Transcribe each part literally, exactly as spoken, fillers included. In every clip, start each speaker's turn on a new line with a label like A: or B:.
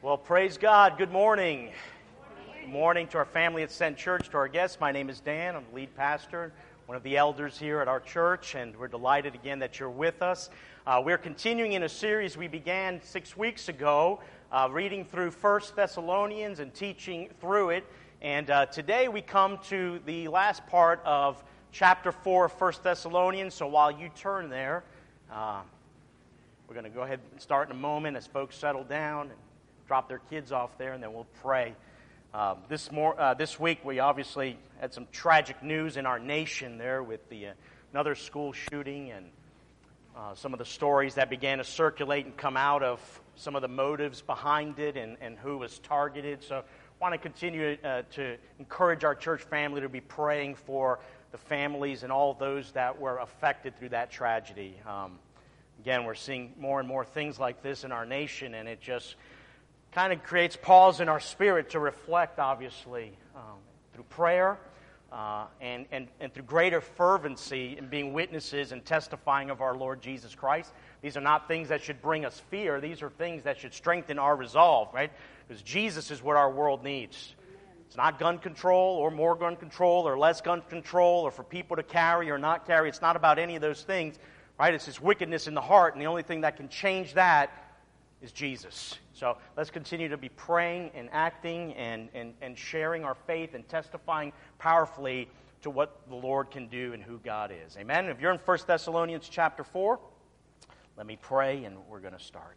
A: Well, praise God. Good morning. Good morning to our family at Sent Church, to our guests. My name is Dan. I'm the lead pastor, one of the elders here at our church, and we're delighted again that you're with us. Uh, we're continuing in a series we began six weeks ago, uh, reading through First Thessalonians and teaching through it. And uh, today we come to the last part of chapter four of First Thessalonians. So while you turn there, uh, we're going to go ahead and start in a moment as folks settle down and drop their kids off there, and then we'll pray. Uh, this more uh, this week, we obviously had some tragic news in our nation there with the uh, another school shooting and uh, some of the stories that began to circulate and come out of some of the motives behind it and, and who was targeted. So I want to continue uh, to encourage our church family to be praying for the families and all those that were affected through that tragedy. Um, again, we're seeing more and more things like this in our nation, and it just kind of creates pause in our spirit to reflect, obviously, um, through prayer uh, and, and, and through greater fervency in being witnesses and testifying of our Lord Jesus Christ. These are not things that should bring us fear. These are things that should strengthen our resolve, right? Because Jesus is what our world needs. It's not gun control or more gun control or less gun control or for people to carry or not carry. It's not about any of those things, right? It's this wickedness in the heart, and the only thing that can change that is Jesus. So let's continue to be praying and acting and, and, and sharing our faith and testifying powerfully to what the Lord can do and who God is. Amen? If you're in First Thessalonians chapter four, let me pray and we're going to start.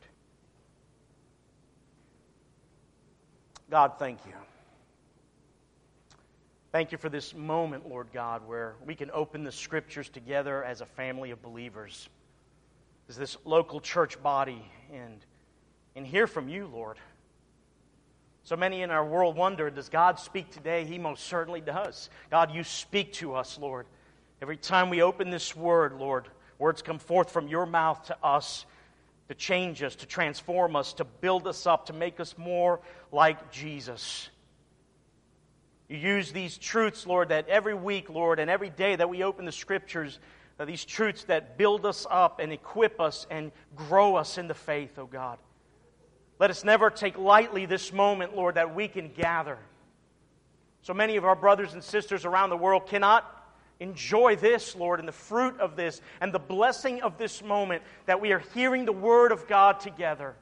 A: God, thank you. Thank you for this moment, Lord God, where we can open the Scriptures together as a family of believers, as this local church body, and and hear from you, Lord. So many in our world wonder, does God speak today? He most certainly does. God, you speak to us, Lord. Every time we open this word, Lord, words come forth from your mouth to us to change us, to transform us, to build us up, to make us more like Jesus. You use these truths, Lord, that every week, Lord, and every day that we open the Scriptures, uh, these truths that build us up and equip us and grow us in the faith, oh God. Let us never take lightly this moment, Lord, that we can gather. So many of our brothers and sisters around the world cannot enjoy this, Lord, and the fruit of this and the blessing of this moment that we are hearing the Word of God together.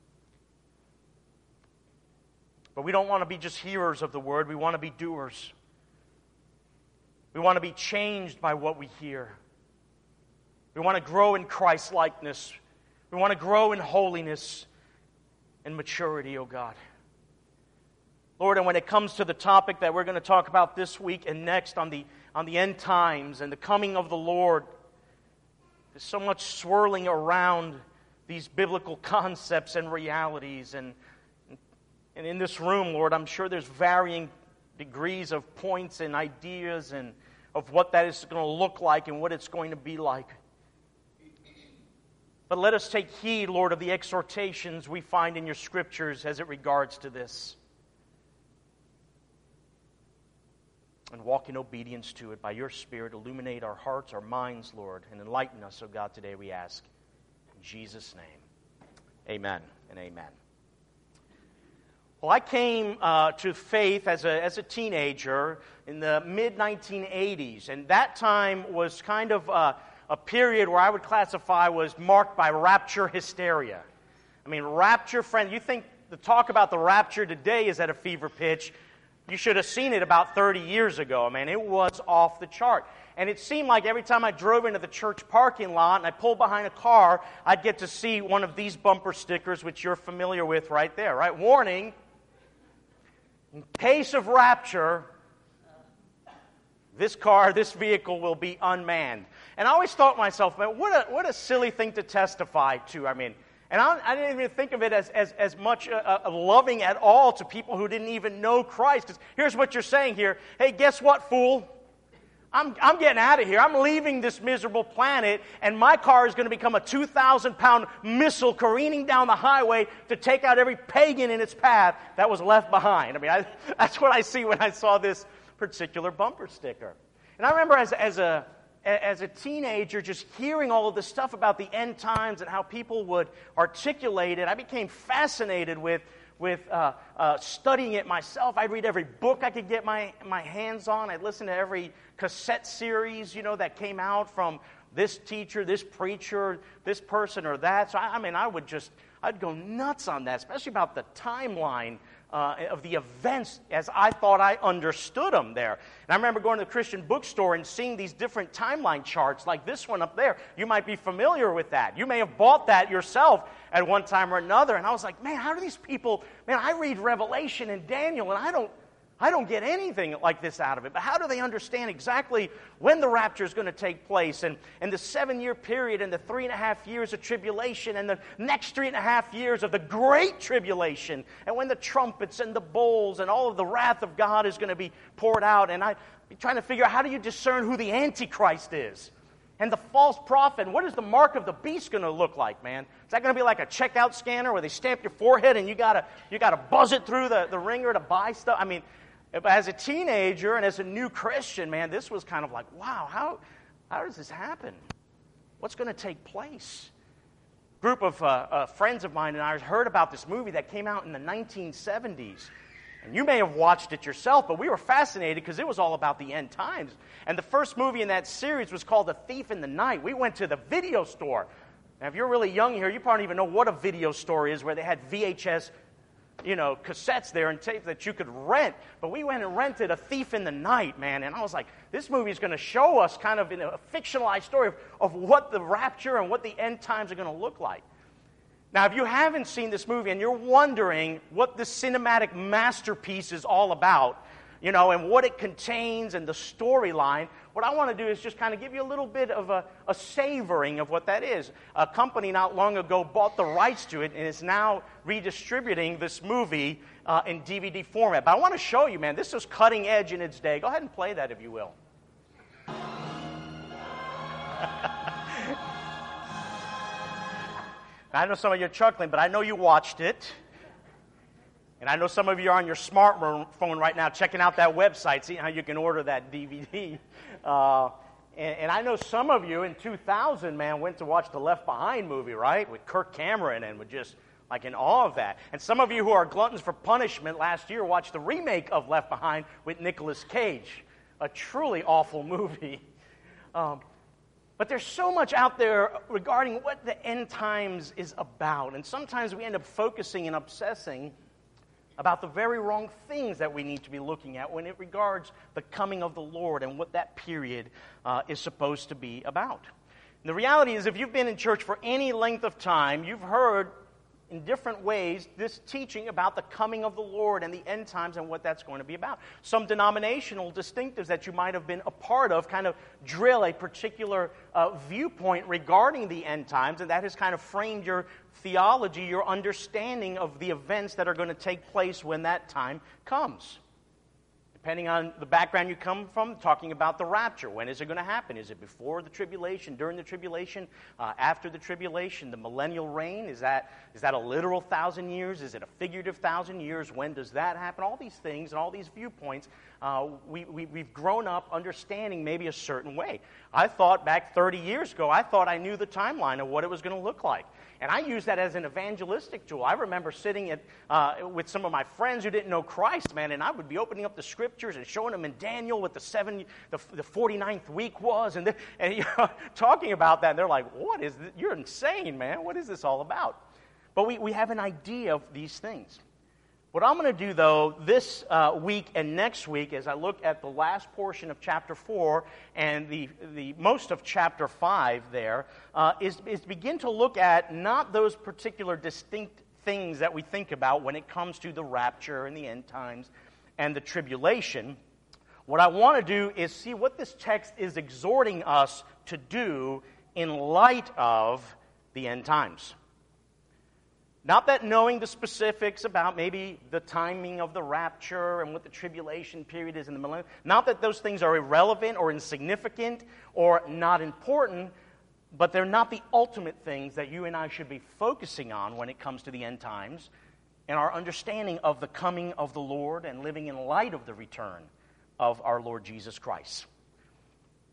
A: But we don't want to be just hearers of the Word. We want to be doers. We want to be changed by what we hear. We want to grow in Christ-likeness. We want to grow in holiness and maturity, oh God. Lord, and when it comes to the topic that we're going to talk about this week and next on the on the end times and the coming of the Lord, there's so much swirling around these biblical concepts and realities. And, and in this room, Lord, I'm sure there's varying degrees of points and ideas and of what that is going to look like and what it's going to be like. But let us take heed, Lord, of the exhortations we find in your Scriptures as it regards to this. And walk in obedience to it by your Spirit. Illuminate our hearts, our minds, Lord, and enlighten us, oh God, today we ask. In Jesus' name, amen and amen. Well, I came uh, to faith as a, as a teenager in the mid nineteen eighties, and that time was kind of Uh, a period where I would classify was marked by rapture hysteria. I mean, rapture, friend, you think the talk about the rapture today is at a fever pitch. You should have seen it about thirty years ago. I mean, it was off the chart. And it seemed like every time I drove into the church parking lot and I pulled behind a car, I'd get to see one of these bumper stickers, which you're familiar with right there, right? Warning, in case of rapture, this car, this vehicle will be unmanned. And I always thought to myself, man, what a what a silly thing to testify to. I mean, and I, I didn't even think of it as as, as much uh, uh, loving at all to people who didn't even know Christ. Because here's what you're saying here. Hey, guess what, fool? I'm I'm getting out of here. I'm leaving this miserable planet, and my car is going to become a two thousand pound missile careening down the highway to take out every pagan in its path that was left behind. I mean, I, that's what I see when I saw this particular bumper sticker. And I remember as as a as a teenager just hearing all of this stuff about the end times and how people would articulate it. I became fascinated with with uh, uh, studying it myself. I'd read every book I could get my, my hands on. I'd listen to every cassette series, you know, that came out from this teacher, this preacher, this person or that. So, I, I mean, I would just, I'd go nuts on that, especially about the timeline uh, of the events as I thought I understood them there. And I remember going to the Christian bookstore and seeing these different timeline charts, like this one up there. You might be familiar with that. You may have bought that yourself at one time or another. And I was like, man, how do these people, man, I read Revelation and Daniel, and I don't, I don't get anything like this out of it. But how do they understand exactly when the rapture is going to take place, and, and the seven-year period, and the three and a half years of tribulation, and the next three and a half years of the great tribulation, and when the trumpets and the bowls and all of the wrath of God is going to be poured out? And I'm trying to figure out, how do you discern who the Antichrist is? And the false prophet, what is the mark of the beast going to look like, man? Is that going to be like a checkout scanner where they stamp your forehead and you gotta you gotta buzz it through the, the ringer to buy stuff? I mean, as a teenager and as a new Christian, man, this was kind of like, wow, how how does this happen? What's going to take place? A group of uh, uh, friends of mine and I heard about this movie that came out in the nineteen seventies. And you may have watched it yourself, but we were fascinated because it was all about the end times. And the first movie in that series was called The Thief in the Night. We went to the video store. Now, if you're really young here, you probably don't even know what a video store is, where they had V H S, you know, cassettes there and tapes that you could rent. But we went and rented A Thief in the Night, man. And I was like, this movie is going to show us kind of in a fictionalized story of, of what the rapture and what the end times are going to look like. Now, if you haven't seen this movie and you're wondering what this cinematic masterpiece is all about, you know, and what it contains and the storyline, what I want to do is just kind of give you a little bit of a, a savoring of what that is. A company not long ago bought the rights to it and is now redistributing this movie uh, in D V D format. But I want to show you, man, this was cutting edge in its day. Go ahead and play that if you will. I know some of you are chuckling, but I know you watched it. And I know some of you are on your smartphone right now checking out that website, seeing how you can order that D V D. Uh, and, and I know some of you in two thousand, man, went to watch the Left Behind movie, right? With Kirk Cameron, and were just like in awe of that. And some of you who are gluttons for punishment last year watched the remake of Left Behind with Nicolas Cage. A truly awful movie. Um, But there's so much out there regarding what the end times is about. And sometimes we end up focusing and obsessing about the very wrong things that we need to be looking at when it regards the coming of the Lord and what that period uh, is supposed to be about. And the reality is, if you've been in church for any length of time, you've heard in different ways this teaching about the coming of the Lord and the end times and what that's going to be about. Some denominational distinctives that you might have been a part of kind of drill a particular uh, viewpoint regarding the end times, and that has kind of framed your theology, your understanding of the events that are going to take place when that time comes. Depending on the background you come from, talking about the rapture. When is it going to happen? Is it before the tribulation, during the tribulation, uh, after the tribulation, the millennial reign? Is that is that a literal thousand years? Is it a figurative thousand years? When does that happen? All these things and all these viewpoints, uh, we, we, we've grown up understanding maybe a certain way. I thought back thirty years ago, I thought I knew the timeline of what it was going to look like. And I used that as an evangelistic tool. I remember sitting at, uh, with some of my friends who didn't know Christ, man, and I would be opening up the scriptures and showing them in Daniel what the seven, the, the forty-ninth week was, and, the, and you know, talking about that. And they're like, "What is this? You're insane, man. What is this all about?" But we, we have an idea of these things. What I'm going to do, though, this uh, week and next week, as I look at the last portion of chapter four and the, the most of chapter five there, uh, is, is begin to look at not those particular distinct things that we think about when it comes to the rapture and the end times and the tribulation. What I want to do is see what this text is exhorting us to do in light of the end times. Not that knowing the specifics about maybe the timing of the rapture and what the tribulation period is in the millennium, not that those things are irrelevant or insignificant or not important, but they're not the ultimate things that you and I should be focusing on when it comes to the end times and our understanding of the coming of the Lord and living in light of the return of our Lord Jesus Christ.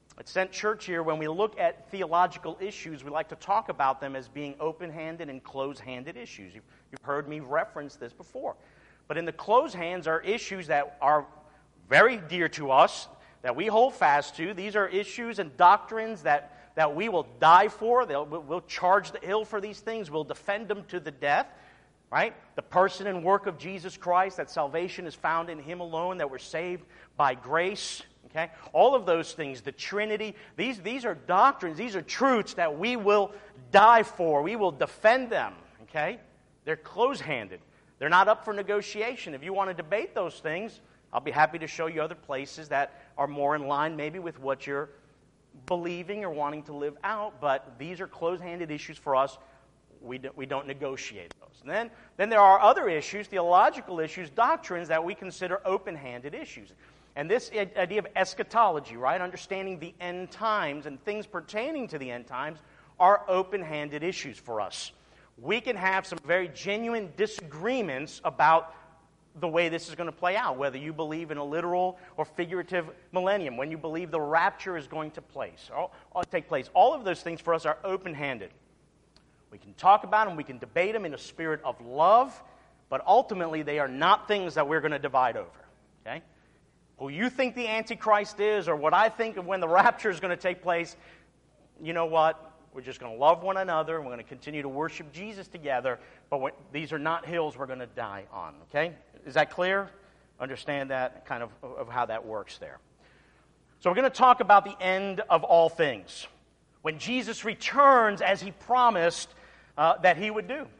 A: At Sent Church here, when we look at theological issues, we like to talk about them as being open-handed and closed-handed issues. You've, you've heard me reference this before. But in the closed hands are issues that are very dear to us, that we hold fast to. These are issues and doctrines that, that we will die for. They'll, we'll charge the hill for these things. We'll defend them to the death. Right? The person and work of Jesus Christ, that salvation is found in Him alone, that we're saved by grace. Okay? All of those things, the Trinity, these, these are doctrines, these are truths that we will die for. We will defend them. Okay? They're close-handed. They're not up for negotiation. If you want to debate those things, I'll be happy to show you other places that are more in line maybe with what you're believing or wanting to live out, but these are closed-handed issues for us. We don't, we don't negotiate those. And then, then there are other issues, theological issues, doctrines that we consider open-handed issues. And this idea of eschatology, right, understanding the end times and things pertaining to the end times are open-handed issues for us. We can have some very genuine disagreements about the way this is going to play out, whether you believe in a literal or figurative millennium, when you believe the rapture is going to place, or, or take place. All of those things for us are open-handed. We can talk about them, we can debate them in a spirit of love, but ultimately they are not things that we're going to divide over. Okay? Who you think the Antichrist is, or what I think of when the rapture is going to take place, you know what? We're just going to love one another, and we're going to continue to worship Jesus together, but when, these are not hills we're going to die on. Okay? Is that clear? Understand that kind of, of how that works there. So we're going to talk about the end of all things. When Jesus returns as He promised uh, that He would do.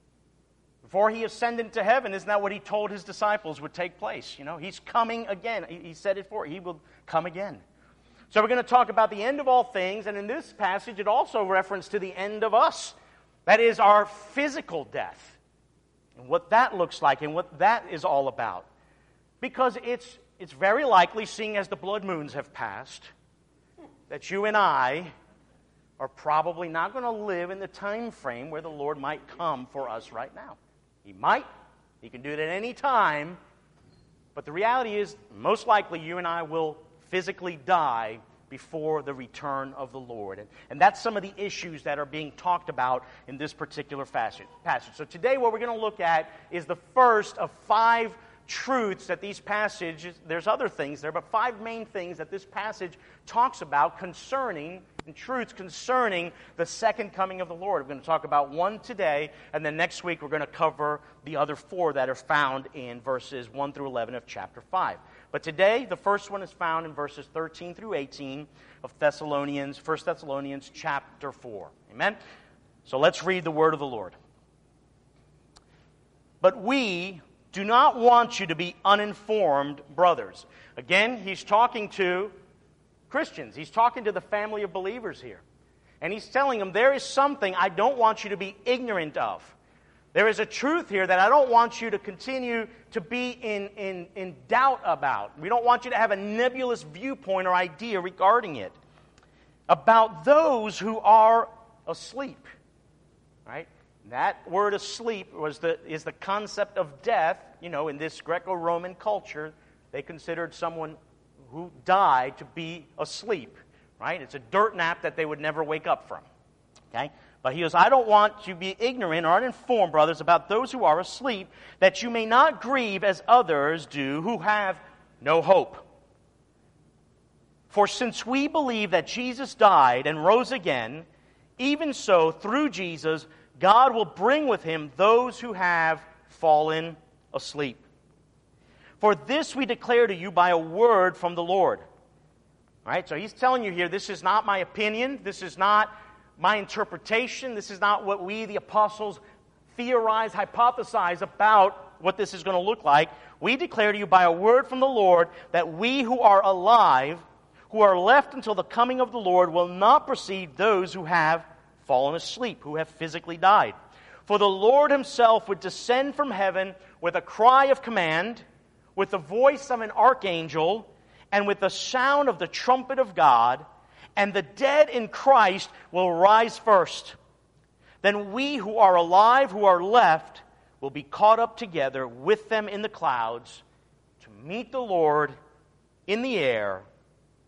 A: Before He ascended to heaven, isn't that what He told His disciples would take place? You know, He's coming again. He, he said it for He will come again. So we're going to talk about the end of all things, and in this passage it also references to the end of us. That is our physical death. And what that looks like and what that is all about. Because it's, it's very likely, seeing as the blood moons have passed, that you and I are probably not going to live in the time frame where the Lord might come for us right now. He might. He can do it at any time. But the reality is, most likely you and I will physically die before the return of the Lord. And, and that's some of the issues that are being talked about in this particular passage. So today what we're going to look at is the first of five truths that these passages, there's other things there, but five main things that this passage talks about concerning, and truths concerning the second coming of the Lord. We're going to talk about one today, and then next week we're going to cover the other four that are found in verses one through eleven of chapter five. But today, the first one is found in verses thirteen through eighteen of Thessalonians, First Thessalonians chapter four. Amen? So let's read the word of the Lord. But we do not want you to be uninformed, brothers. Again, he's talking to Christians. He's talking to the family of believers here. And he's telling them, there is something I don't want you to be ignorant of. There is a truth here that I don't want you to continue to be in, in, in doubt about. We don't want you to have a nebulous viewpoint or idea regarding it. About those who are asleep. Right? That word asleep was the, is the concept of death. You know, in this Greco-Roman culture, they considered someone who died to be asleep. Right? It's a dirt nap that they would never wake up from. Okay? But he goes, I don't want you to be ignorant or uninformed, brothers, about those who are asleep, that you may not grieve as others do who have no hope. For since we believe that Jesus died and rose again, even so, through Jesus, God will bring with Him those who have fallen asleep. For this we declare to you by a word from the Lord. All right, so he's telling you here, this is not my opinion, this is not my interpretation, this is not what we, the apostles, theorize, hypothesize about what this is going to look like. We declare to you by a word from the Lord that we who are alive, who are left until the coming of the Lord, will not precede those who have fallen asleep, who have physically died. For the Lord Himself would descend from heaven with a cry of command, with the voice of an archangel, and with the sound of the trumpet of God, and the dead in Christ will rise first. Then we who are alive, who are left, will be caught up together with them in the clouds to meet the Lord in the air,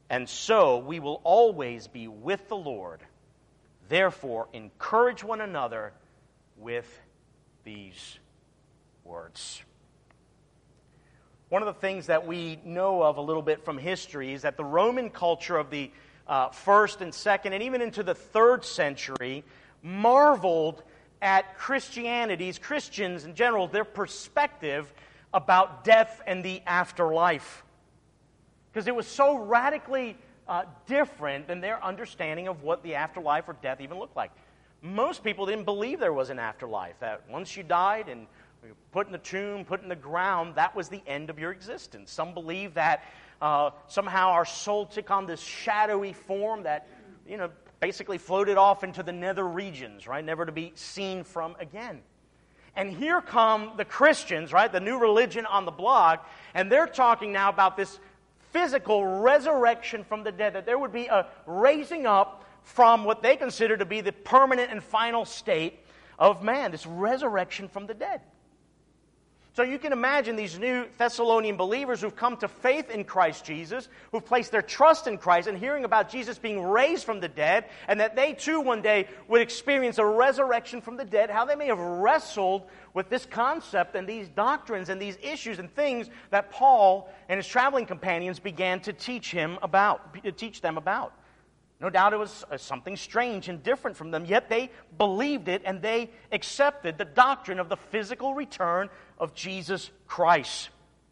A: and so we will always be with the Lord. Therefore, encourage one another with these words. One of the things that we know of a little bit from history is that the Roman culture of the uh, first and second and even into the third century marveled at Christianity's, Christians in general, their perspective about death and the afterlife. Because it was so radically uh, different than their understanding of what the afterlife or death even looked like. Most people didn't believe there was an afterlife, that once you died and put in the tomb, put in the ground, that was the end of your existence. Some believe that uh, somehow our soul took on this shadowy form that, you know, basically floated off into the nether regions, right, never to be seen from again. And here come the Christians, right, the new religion on the block, and they're talking now about this physical resurrection from the dead, that there would be a raising up from what they consider to be the permanent and final state of man, this resurrection from the dead. So you can imagine these new Thessalonian believers who've come to faith in Christ Jesus, who've placed their trust in Christ, and hearing about Jesus being raised from the dead, and that they too one day would experience a resurrection from the dead, how they may have wrestled with this concept and these doctrines and these issues and things that Paul and his traveling companions began to teach him about, to teach them about. No doubt it was something strange and different from them, yet they believed it and they accepted the doctrine of the physical return of Jesus Christ.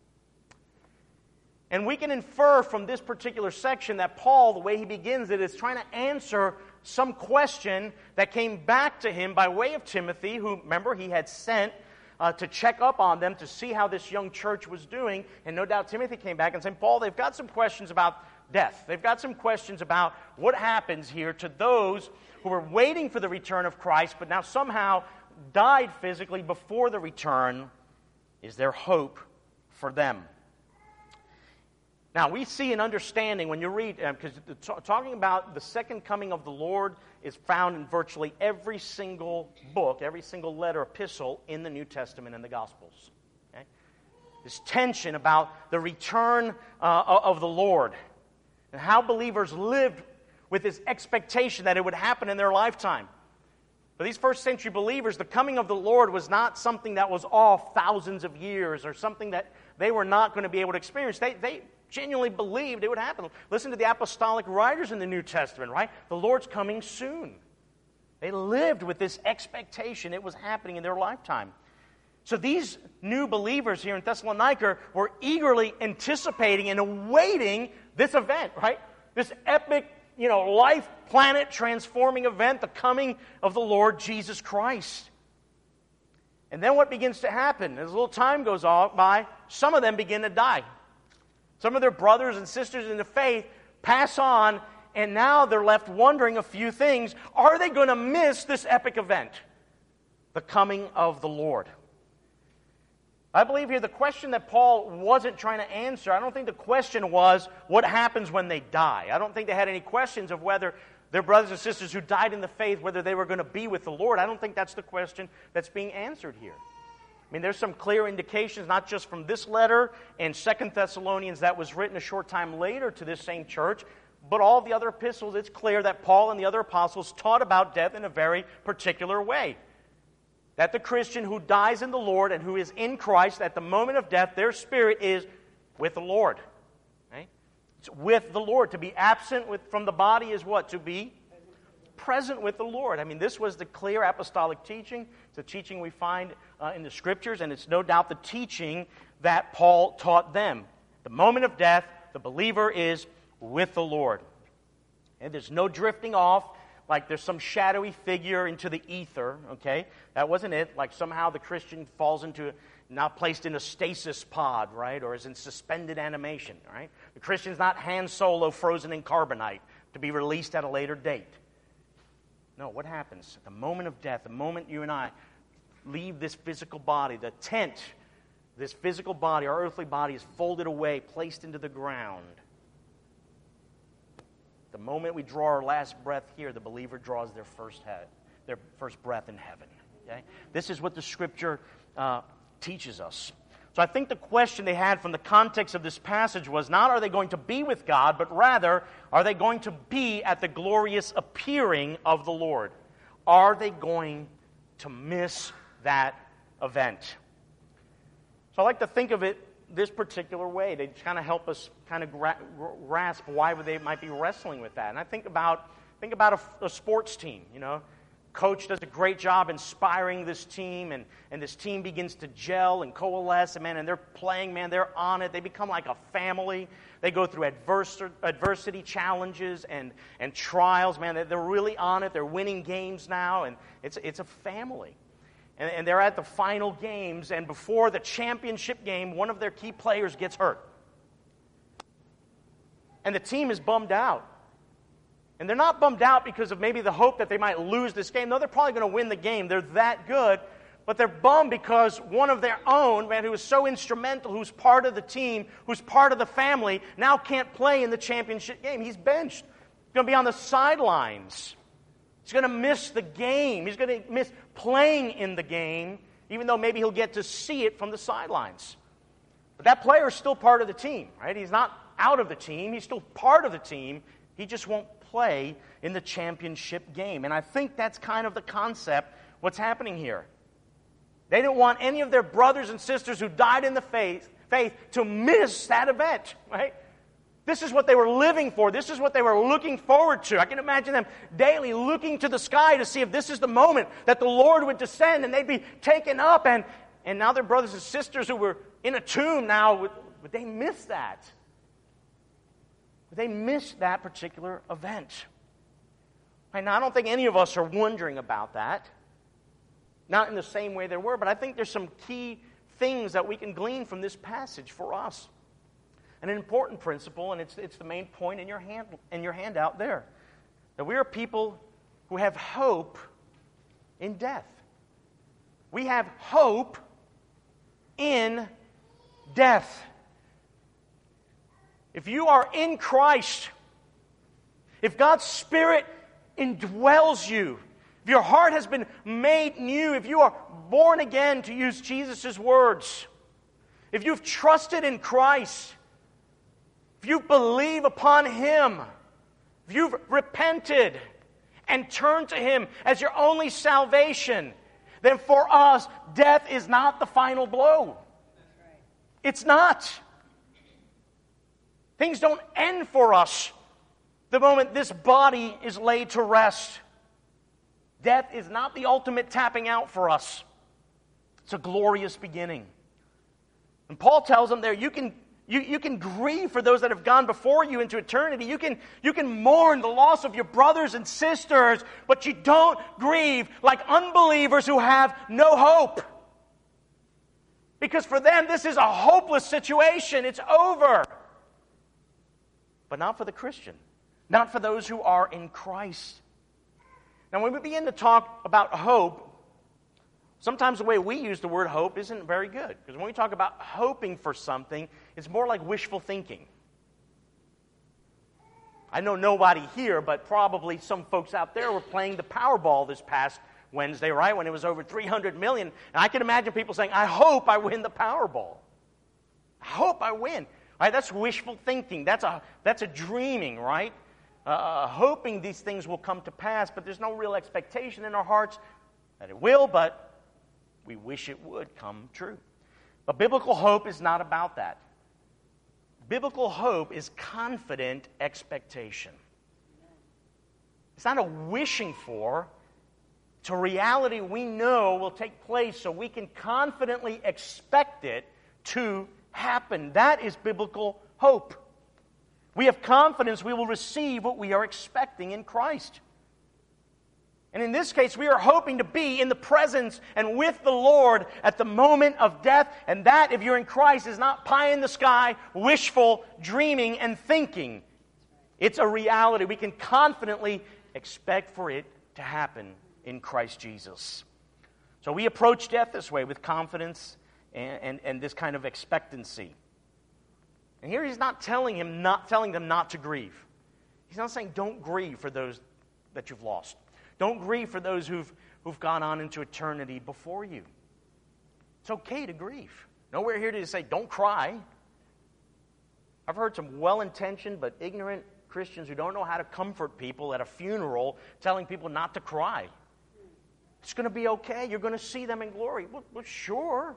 A: And we can infer from this particular section that Paul, the way he begins it, is trying to answer some question that came back to him by way of Timothy, who, remember, he had sent uh, to check up on them to see how this young church was doing. And no doubt Timothy came back and said, Paul, they've got some questions about death. They've got some questions about what happens here to those who were waiting for the return of Christ, but now somehow died physically before the return. Is there hope for them? Now, we see an understanding when you read, because uh, talking about the second coming of the Lord is found in virtually every single book, every single letter, epistle in the New Testament and the Gospels. Okay? This tension about the return uh, of the Lord and how believers lived with this expectation that it would happen in their lifetime. For these first century believers, the coming of the Lord was not something that was off thousands of years or something that they were not going to be able to experience. They, they genuinely believed it would happen. Listen to the apostolic writers in the New Testament, right? The Lord's coming soon. They lived with this expectation it was happening in their lifetime. So these new believers here in Thessalonica were eagerly anticipating and awaiting this event, right? This epic, you know, life, planet transforming event, the coming of the Lord Jesus Christ. And then what begins to happen? As a little time goes on by, some of them begin to die. Some of their brothers and sisters in the faith pass on, and now they're left wondering a few things. Are they going to miss this epic event? The coming of the Lord. I believe here the question that Paul wasn't trying to answer, I don't think the question was, what happens when they die? I don't think they had any questions of whether their brothers and sisters who died in the faith, whether they were going to be with the Lord. I don't think that's the question that's being answered here. I mean, there's some clear indications, not just from this letter and Second Thessalonians that was written a short time later to this same church, but all the other epistles, it's clear that Paul and the other apostles taught about death in a very particular way. That the Christian who dies in the Lord and who is in Christ, at the moment of death, their spirit is with the Lord. Right? It's with the Lord. To be absent with, from the body is what? To be present with the Lord. I mean, this was the clear apostolic teaching. It's a teaching we find uh, in the Scriptures, and it's no doubt the teaching that Paul taught them. The moment of death, the believer is with the Lord. And there's no drifting off like there's some shadowy figure into the ether, okay? That wasn't it. Like somehow the Christian falls into, now placed in a stasis pod, right? Or is in suspended animation, right? The Christian's not Han Solo frozen in carbonite to be released at a later date. No, what happens? At the moment of death, the moment you and I leave this physical body, the tent, this physical body, our earthly body is folded away, placed into the ground. The moment we draw our last breath here, the believer draws their first head, their first breath in heaven. Okay? This is what the Scripture uh, teaches us. So I think the question they had from the context of this passage was not are they going to be with God, but rather are they going to be at the glorious appearing of the Lord? Are they going to miss that event? So I like to think of it this particular way. They kind of help us kind of gra- grasp why they might be wrestling with that. And I think about think about a, a sports team, you know. Coach does a great job inspiring this team, and, and this team begins to gel and coalesce, and man, and they're playing, man, they're on it. They become like a family. They go through adverse, adversity challenges and, and trials, man. They're, they're really on it. They're winning games now, and it's, it's a family. And, and they're at the final games, and before the championship game, one of their key players gets hurt. And the team is bummed out. And they're not bummed out because of maybe the hope that they might lose this game. No, they're probably going to win the game. They're that good. But they're bummed because one of their own, man, who was so instrumental, who's part of the team, who's part of the family, now can't play in the championship game. He's benched. He's going to be on the sidelines. He's going to miss the game. He's going to miss playing in the game, even though maybe he'll get to see it from the sidelines. But that player is still part of the team, right? He's not out of the team. He's still part of the team. He just won't play in the championship game. And I think that's kind of the concept, what's happening here. They didn't want any of their brothers and sisters who died in the faith, faith to miss that event, right? This is what they were living for. This is what they were looking forward to. I can imagine them daily looking to the sky to see if this is the moment that the Lord would descend and they'd be taken up. And, and now their brothers and sisters who were in a tomb now, would, would they miss that? They missed that particular event. Right, now, I don't think any of us are wondering about that. Not in the same way there were, but I think there's some key things that we can glean from this passage for us. And an important principle, and it's, it's the main point in your, hand, in your handout there, that we are people who have hope in death. We have hope in death. If you are in Christ, if God's Spirit indwells you, if your heart has been made new, if you are born again, to use Jesus' words, if you've trusted in Christ, if you believe upon Him, if you've repented and turned to Him as your only salvation, then for us, death is not the final blow. It's not. Things don't end for us the moment this body is laid to rest. Death is not the ultimate tapping out for us. It's a glorious beginning. And Paul tells them there, you can, you, you can grieve for those that have gone before you into eternity. You can, you can mourn the loss of your brothers and sisters, but you don't grieve like unbelievers who have no hope. Because for them, this is a hopeless situation. It's over. But not for the Christian. Not for those who are in Christ. Now, when we begin to talk about hope, sometimes the way we use the word hope isn't very good. Because when we talk about hoping for something, it's more like wishful thinking. I know nobody here, but probably some folks out there were playing the Powerball this past Wednesday, right, when it was over three hundred million. And I can imagine people saying, I hope I win the Powerball. I hope I win. Right, that's wishful thinking. That's a, that's a dreaming, right? Uh, hoping these things will come to pass, but there's no real expectation in our hearts that it will, but we wish it would come true. But biblical hope is not about that. Biblical hope is confident expectation. It's not a wishing for. It's a reality we know will take place, so we can confidently expect it to happen. That is biblical hope. We have confidence we will receive what we are expecting in Christ. And in this case, we are hoping to be in the presence and with the Lord at the moment of death. And that, if you're in Christ, is not pie in the sky, wishful dreaming and thinking. It's a reality. We can confidently expect for it to happen in Christ Jesus. So we approach death this way, with confidence and, and, and this kind of expectancy. And here he's not telling him not telling them not to grieve. He's not saying don't grieve for those that you've lost. Don't grieve for those who've who've gone on into eternity before you. It's okay to grieve. No, we're here to say, don't cry. I've heard some well-intentioned but ignorant Christians who don't know how to comfort people at a funeral telling people not to cry. It's going to be okay. You're going to see them in glory. Well, well, sure.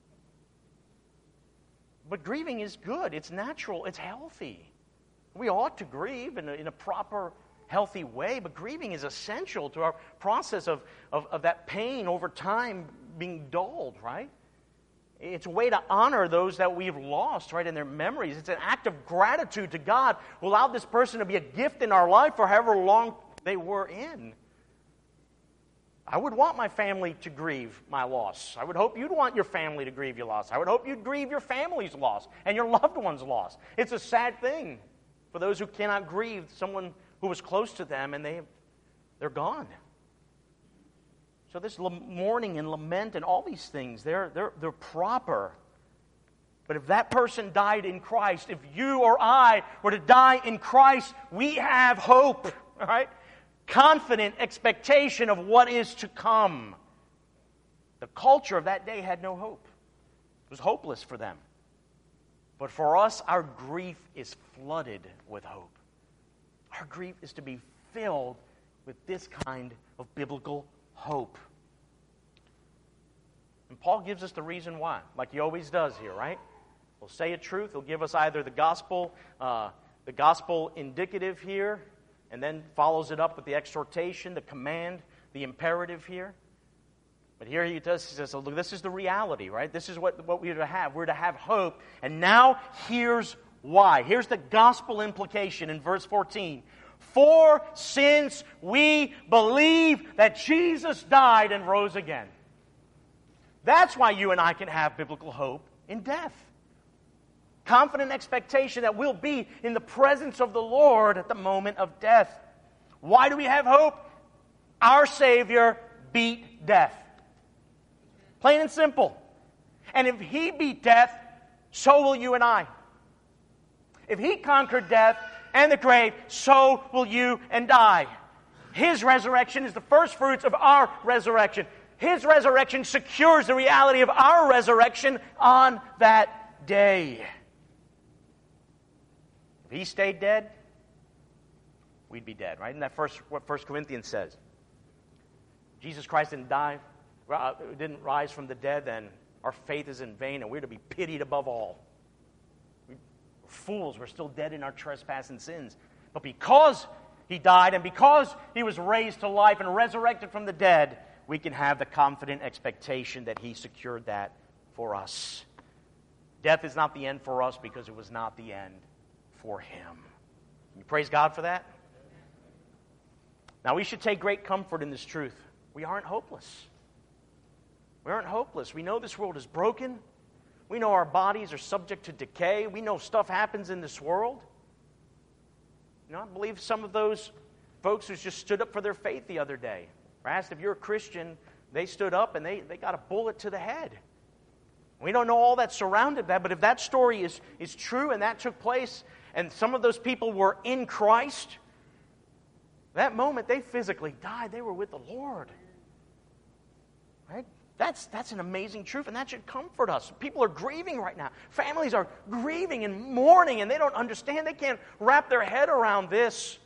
A: But grieving is good. It's natural. It's healthy. We ought to grieve in a, in a proper, healthy way, but grieving is essential to our process of, of, of that pain over time being dulled, right? It's a way to honor those that we've lost, right, in their memories. It's an act of gratitude to God who allowed this person to be a gift in our life for however long they were in. I would want my family to grieve my loss. I would hope you'd want your family to grieve your loss. I would hope you'd grieve your family's loss and your loved one's loss. It's a sad thing for those who cannot grieve someone who was close to them and they, they're gone. So this mourning and lament and all these things, they're, they're, they're proper. But if that person died in Christ, if you or I were to die in Christ, we have hope, all right? Confident expectation of what is to come. The culture of that day had no hope. It was hopeless for them. But for us, our grief is flooded with hope. Our grief is to be filled with this kind of biblical hope. And Paul gives us the reason why, like he always does here, right? He'll say a truth. He'll give us either the gospel, uh, the gospel indicative here, and then follows it up with the exhortation, the command, the imperative here. But here he does, he says, look, this is the reality, right? This is what, what we're to have. We're to have hope. And now here's why. Here's the gospel implication in verse fourteen. For since we believe that Jesus died and rose again. That's why you and I can have biblical hope in death. Confident expectation that we'll be in the presence of the Lord at the moment of death. Why do we have hope? Our Savior beat death. Plain and simple. And if He beat death, so will you and I. If He conquered death and the grave, so will you and I. His resurrection is the first fruits of our resurrection. His resurrection secures the reality of our resurrection on that day. If He stayed dead, we'd be dead, right? Isn't that first, what First Corinthians says? Jesus Christ didn't die, didn't rise from the dead, then our faith is in vain and we're to be pitied above all. We're fools, we're still dead in our trespass and sins. But because He died and because He was raised to life and resurrected from the dead, we can have the confident expectation that He secured that for us. Death is not the end for us because it was not the end for Him. Can you praise God for that? Now we should take great comfort in this truth. We aren't hopeless. We aren't hopeless. We know this world is broken. We know our bodies are subject to decay. We know stuff happens in this world. You know, I believe some of those folks who just stood up for their faith the other day were asked if you're a Christian, they stood up and they, they got a bullet to the head. We don't know all that surrounded that, but if that story is, is true and that took place and some of those people were in Christ, that moment they physically died. They were with the Lord. Right? That's, that's an amazing truth, and that should comfort us. People are grieving right now. Families are grieving and mourning, and they don't understand. They can't wrap their head around this.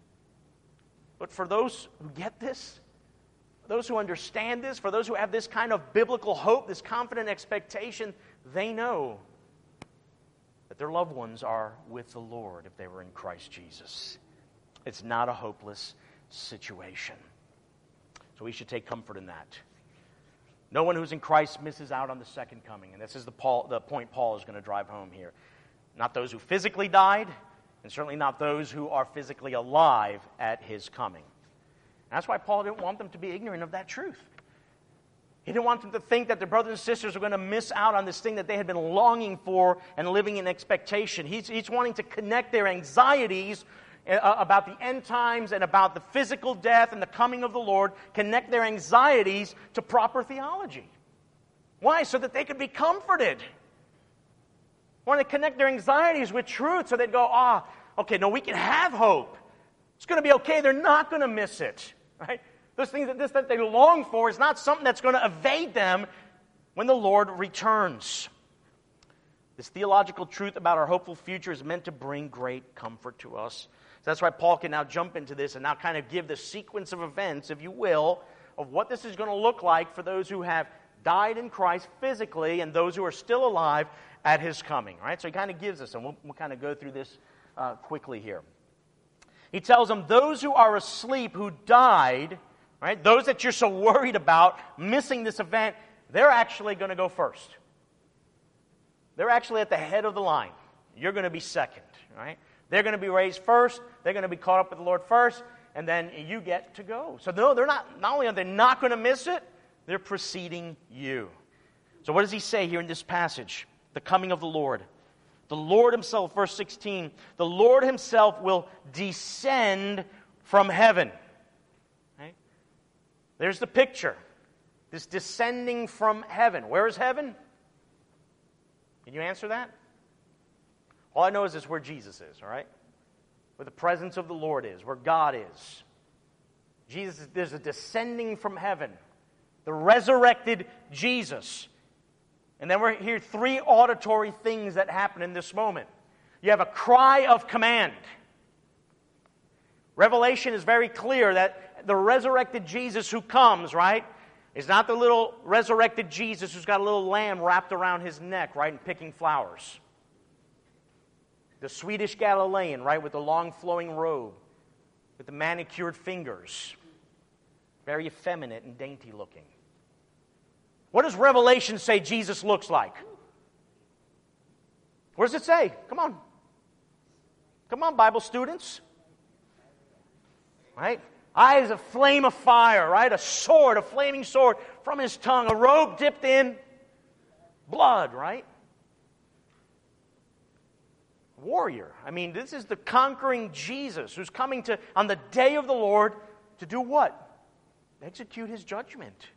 A: But for those who get this, those who understand this, for those who have this kind of biblical hope, this confident expectation, they know that their loved ones are with the Lord if they were in Christ Jesus. It's not a hopeless situation. So we should take comfort in that. No one who's in Christ misses out on the second coming. And this is the, Paul, the point Paul is going to drive home here. Not those who physically died, and certainly not those who are physically alive at His coming. And that's why Paul didn't want them to be ignorant of that truth. He didn't want them to think that their brothers and sisters were going to miss out on this thing that they had been longing for and living in expectation. He's, he's wanting to connect their anxieties about the end times and about the physical death and the coming of the Lord, connect their anxieties to proper theology. Why? So that they could be comforted. Want to connect their anxieties with truth so they'd go, ah, okay, no, we can have hope. It's going to be okay. They're not going to miss it. Right? Those things that, this, that they long for is not something that's going to evade them when the Lord returns. This theological truth about our hopeful future is meant to bring great comfort to us. So that's why Paul can now jump into this and now kind of give the sequence of events, if you will, of what this is going to look like for those who have died in Christ physically and those who are still alive at His coming. All right? So he kind of gives us, and we'll, we'll kind of go through this uh, quickly here. He tells them, those who are asleep, who died, right, those that you're so worried about missing this event, they're actually going to go first. They're actually at the head of the line. You're going to be second, right? They're going to be raised first. They're going to be caught up with the Lord first, and then you get to go. So no, they're not. Not only are they not going to miss it, they're preceding you. So what does he say here in this passage? The coming of the Lord. The Lord Himself, verse sixteen. The Lord Himself will descend from heaven. Right? There's the picture. This descending from heaven. Where is heaven? Can you answer that? All I know is it's where Jesus is, all right? Where the presence of the Lord is, where God is. Jesus, there's a descending from heaven. The resurrected Jesus. And then we're here, three auditory things that happen in this moment. You have a cry of command. Revelation is very clear that the resurrected Jesus who comes, right, is not the little resurrected Jesus who's got a little lamb wrapped around his neck, right, and picking flowers. The Swedish Galilean, right, with the long flowing robe, with the manicured fingers. Very effeminate and dainty looking. What does Revelation say Jesus looks like? What does it say? Come on. Come on, Bible students. Right? Eyes a flame of fire, right? A sword, a flaming sword from His tongue. A robe dipped in blood, right? Warrior. I mean, this is the conquering Jesus who's coming to, on the day of the Lord, to do what? Execute His judgment.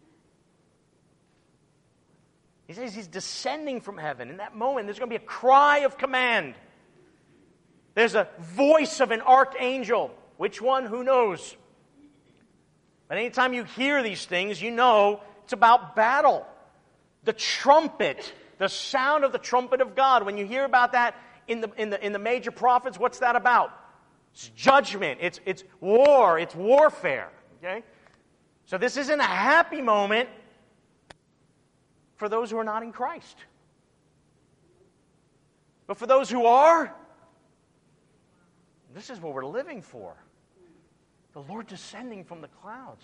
A: He says He's descending from heaven. In that moment, there's going to be a cry of command. There's a voice of an archangel. Which one? Who knows? But anytime you hear these things, you know it's about battle. The trumpet, the sound of the trumpet of God. When you hear about that in the in the in the major prophets, what's that about? It's judgment. It's it's war. It's warfare. Okay? So this isn't a happy moment for those who are not in Christ. But for those who are, this is what we're living for. The Lord descending from the clouds.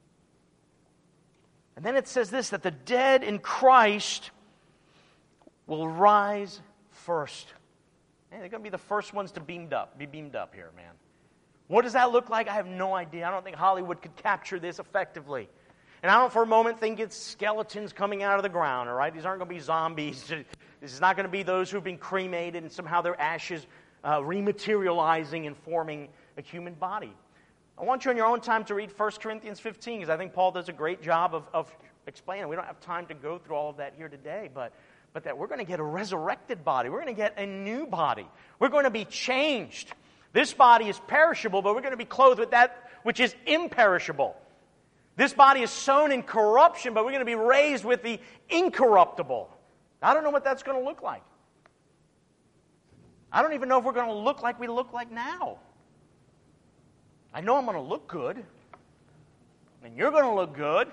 A: And then it says this, that the dead in Christ will rise first. Man, they're going to be the first ones to beamed up, be beamed up here, man. What does that look like? I have no idea. I don't think Hollywood could capture this effectively. And I don't for a moment think it's skeletons coming out of the ground, all right? These aren't going to be zombies. This is not going to be those who've been cremated and somehow their ashes uh, rematerializing and forming a human body. I want you in your own time to read First Corinthians fifteen, because I think Paul does a great job of, of explaining. We don't have time to go through all of that here today, but, but that we're going to get a resurrected body. We're going to get a new body. We're going to be changed. This body is perishable, but we're going to be clothed with that which is imperishable. This body is sown in corruption, but we're going to be raised with the incorruptible. I don't know what that's going to look like. I don't even know if we're going to look like we look like now. I know I'm going to look good, and you're going to look good.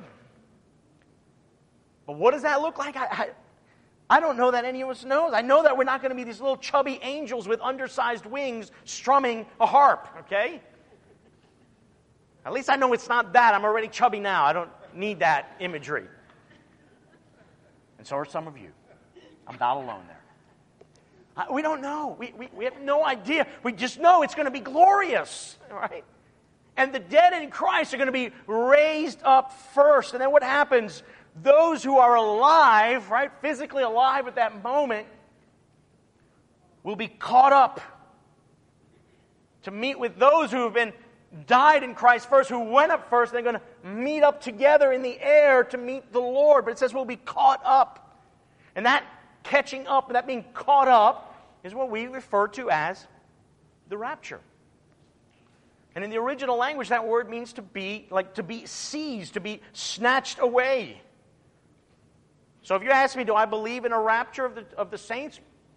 A: But what does that look like? I, I, I don't know that any of us knows. I know that we're not going to be these little chubby angels with undersized wings strumming a harp, okay? At least I know it's not that. I'm already chubby now. I don't need that imagery. And so are some of you. I'm not alone there. I, we don't know. We, we, we have no idea. We just know it's going to be glorious, all right? And the dead in Christ are going to be raised up first. And then what happens? Those who are alive, right, physically alive at that moment, will be caught up to meet with those who have been died in Christ first, who went up first. They're going to meet up together in the air to meet the Lord. But it says we'll be caught up. And that catching up, that being caught up, is what we refer to as the rapture. And in the original language, that word means to be, like to be seized, to be snatched away. So if you ask me, do I believe in a rapture of the, of the saints?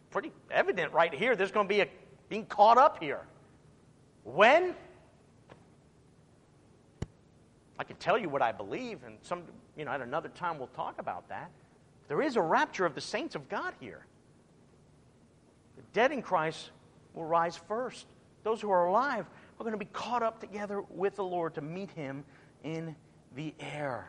A: pretty evident right here. There's going to be a being caught up here. When? I can tell you what I believe, and some, you know, at another time we'll talk about that. There is a rapture of the saints of God here. The dead in Christ will rise first. Those who are alive are going to be caught up together with the Lord to meet Him in the air.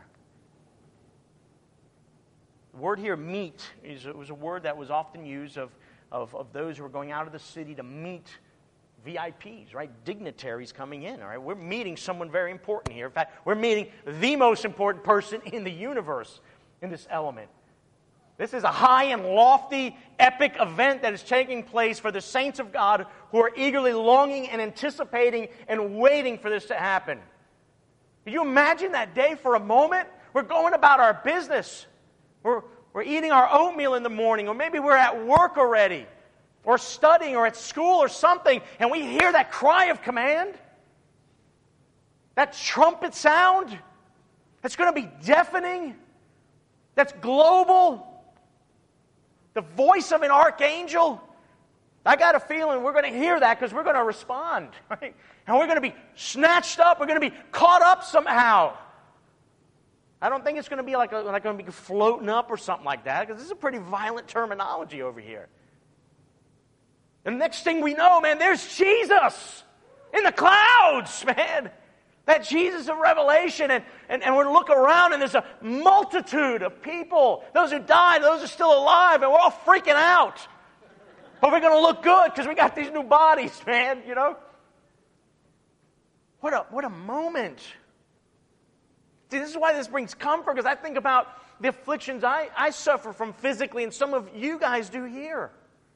A: The word here, meet, is it was a word that was often used of, of, of those who were going out of the city to meet V I Ps, right? Dignitaries coming in, all right? We're meeting someone very important here. In fact, we're meeting the most important person in the universe in this element. This is a high and lofty, epic event that is taking place for the saints of God who are eagerly longing and anticipating and waiting for this to happen. Can you imagine that day for a moment? We're going about our business. We're, we're eating our oatmeal in the morning, or maybe we're at work already, or studying, or at school or something, and we hear that cry of command, that trumpet sound that's going to be deafening, that's global, the voice of an archangel. I got a feeling we're going to hear that because we're going to respond, right? And we're going to be snatched up. We're going to be caught up somehow. I don't think it's going to be like, a, like going to be floating up or something like that, because this is a pretty violent terminology over here. And the next thing we know, man, there's Jesus in the clouds, man. That Jesus of Revelation, and, and, and we look around and there's a multitude of people, those who died, those who are still alive, and we're all freaking out. Are we going to look good because we got these new bodies, man, you know? What a, what a moment. See, this is why this brings comfort, because I think about the afflictions I, I suffer from physically, and some of you guys do here.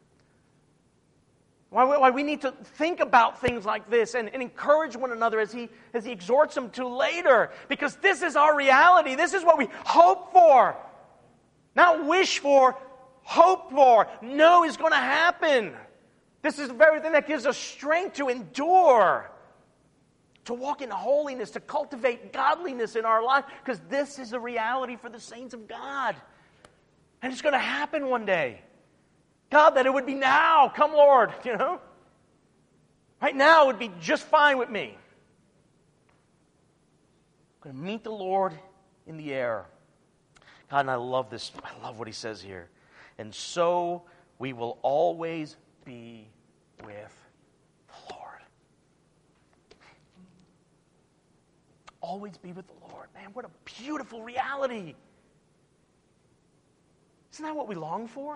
A: Why, why we need to think about things like this and, and encourage one another as he, as he exhorts them to later. Because this is our reality. This is what we hope for. Not wish for, hope for. Know is going to happen. This is the very thing that gives us strength to endure. To walk in holiness, to cultivate godliness in our life. Because this is the reality for the saints of God. And it's going to happen one day. God, that it would be now. Come, Lord, you know. Right now it would be just fine with me. I'm going to meet the Lord in the air. God, and I love this. I love what He says here. And so we will always be with the Lord. Always be with the Lord. Man, what a beautiful reality. Isn't that what we long for?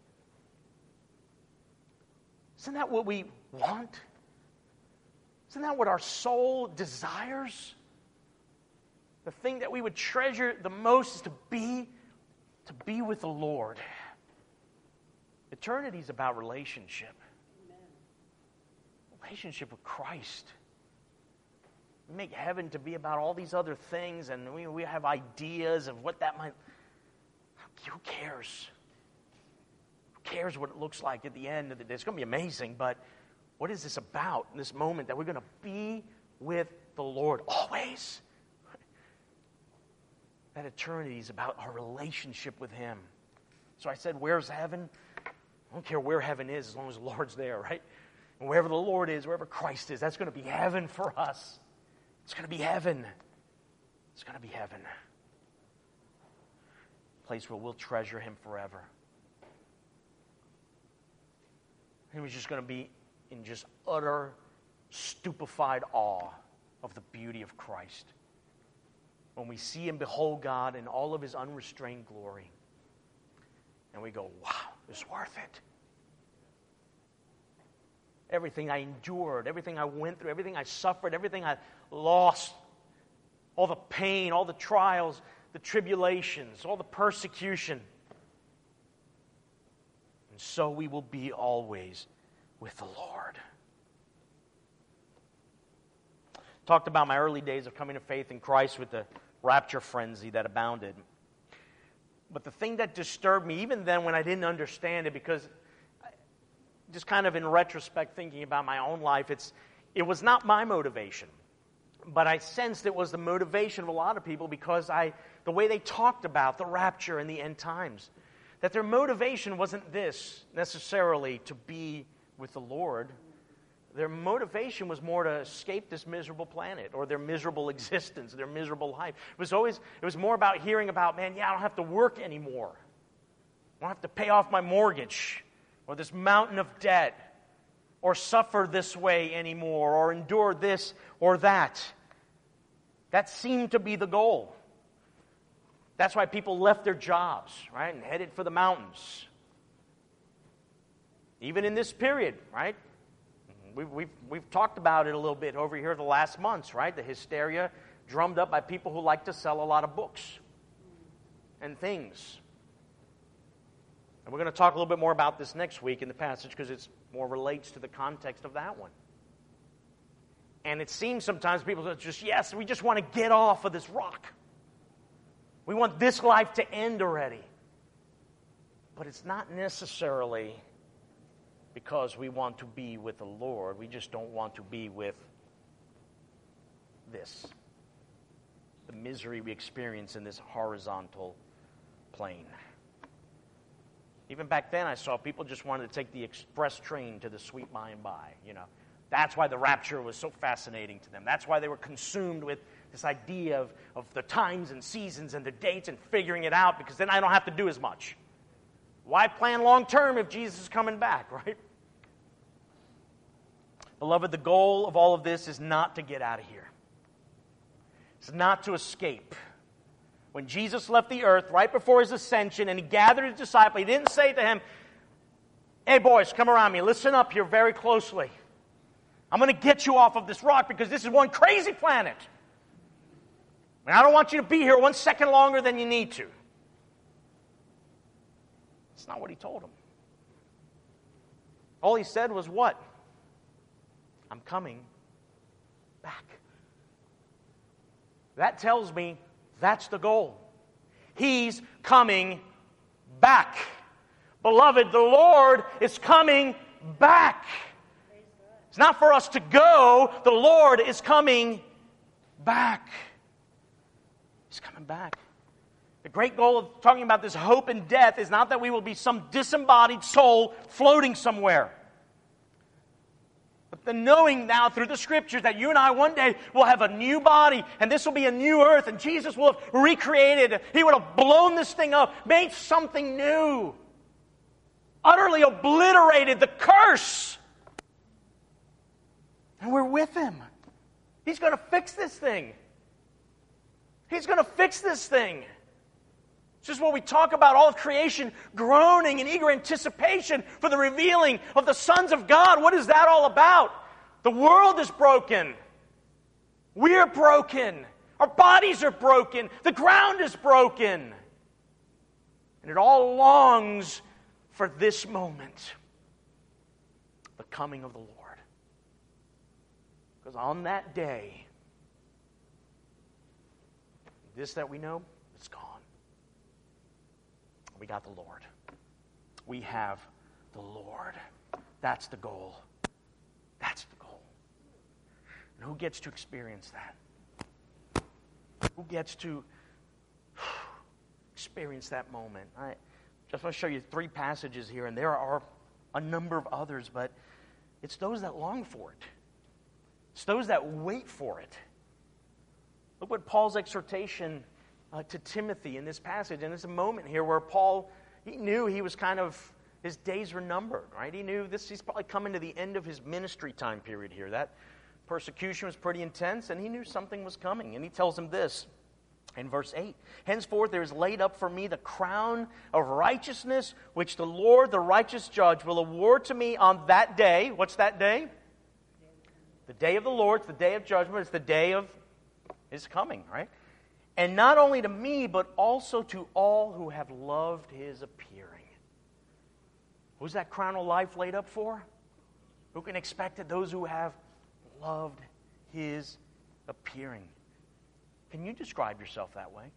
A: Isn't that what we want? Isn't that what our soul desires? The thing that we would treasure the most is to be, to be with the Lord. Eternity is about relationship. Amen. Relationship with Christ. We make heaven to be about all these other things, and we, we have ideas of what that might... Who cares? Cares what it looks like at the end of the day. It's going to be amazing, but what is this about in this moment that we're going to be with the Lord always? That eternity is about our relationship with Him. So I said, where's heaven? I don't care where heaven is as long as the Lord's there, right? And wherever the Lord is, wherever Christ is, that's going to be heaven for us. It's going to be heaven. It's going to be heaven. A place where we'll treasure Him forever. He was just going to be in just utter, stupefied awe of the beauty of Christ. When we see and behold God in all of His unrestrained glory, and we go, wow, it's worth it. Everything I endured, everything I went through, everything I suffered, everything I lost, all the pain, all the trials, the tribulations, all the persecution. And so we will be always with the Lord. Talked about my early days of coming to faith in Christ with the rapture frenzy that abounded. But the thing that disturbed me, even then when I didn't understand it, because just kind of in retrospect thinking about my own life, it's it was not my motivation. But I sensed it was the motivation of a lot of people because I the way they talked about the rapture and the end times. That their motivation wasn't this necessarily to be with the Lord. Their motivation was more to escape this miserable planet or their miserable existence, their miserable life. It was always, it was more about hearing about, man, yeah, I don't have to work anymore. I don't have to pay off my mortgage or this mountain of debt or suffer this way anymore or endure this or that. That seemed to be the goal. That's why people left their jobs, right, and headed for the mountains. Even in this period, right? We've, we've, we've talked about it a little bit over here the last months, right? The hysteria drummed up by people who like to sell a lot of books and things. And we're going to talk a little bit more about this next week in the passage because it more relates to the context of that one. And it seems sometimes people are just, yes, we just want to get off of this rock. We want this life to end already. But it's not necessarily because we want to be with the Lord. We just don't want to be with this. The misery we experience in this horizontal plane. Even back then I saw people just wanted to take the express train to the sweet by and by, you know. That's why the rapture was so fascinating to them. That's why they were consumed with this idea of, of the times and seasons and the dates and figuring it out, because then I don't have to do as much. Why plan long term if Jesus is coming back, right? Beloved, the goal of all of this is not to get out of here. It's not to escape. When Jesus left the earth right before his ascension and he gathered his disciples, he didn't say to him, hey boys, come around me, listen up here very closely. I'm going to get you off of this rock because this is one crazy planet. And I don't want you to be here one second longer than you need to. That's not what he told them. All he said was what? I'm coming back. That tells me that's the goal. He's coming back. Beloved, the Lord is coming back. It's not for us to go. The Lord is coming back. He's coming back. The great goal of talking about this hope in death is not that we will be some disembodied soul floating somewhere. But the knowing now through the Scriptures that you and I one day will have a new body, and this will be a new earth, and Jesus will have recreated. He would have blown this thing up, made something new, utterly obliterated the curse. And we're with Him. He's going to fix this thing. He's going to fix this thing. It's just what we talk about, all of creation groaning in eager anticipation for the revealing of the sons of God. What is that all about? The world is broken. We're broken. Our bodies are broken. The ground is broken. And it all longs for this moment, the coming of the Lord. Because on that day, this that we know, it's gone. We got the Lord. We have the Lord. That's the goal. That's the goal. And who gets to experience that? Who gets to experience that moment? I just want to show you three passages here, and there are a number of others, but it's those that long for it. It's those that wait for it. Look what Paul's exhortation uh, to Timothy in this passage. And there's a moment here where Paul, he knew he was kind of, his days were numbered, right? He knew this, he's probably coming to the end of his ministry time period here. That persecution was pretty intense, and he knew something was coming. And he tells him this in verse eight. Henceforth there is laid up for me the crown of righteousness, which the Lord, the righteous judge, will award to me on that day. What's that day? The day of the Lord, it's the day of judgment, it's the day of His coming, right? And not only to me, but also to all who have loved His appearing. Who's that crown of life laid up for? Who can expect it? Those who have loved His appearing. Can you describe yourself that way?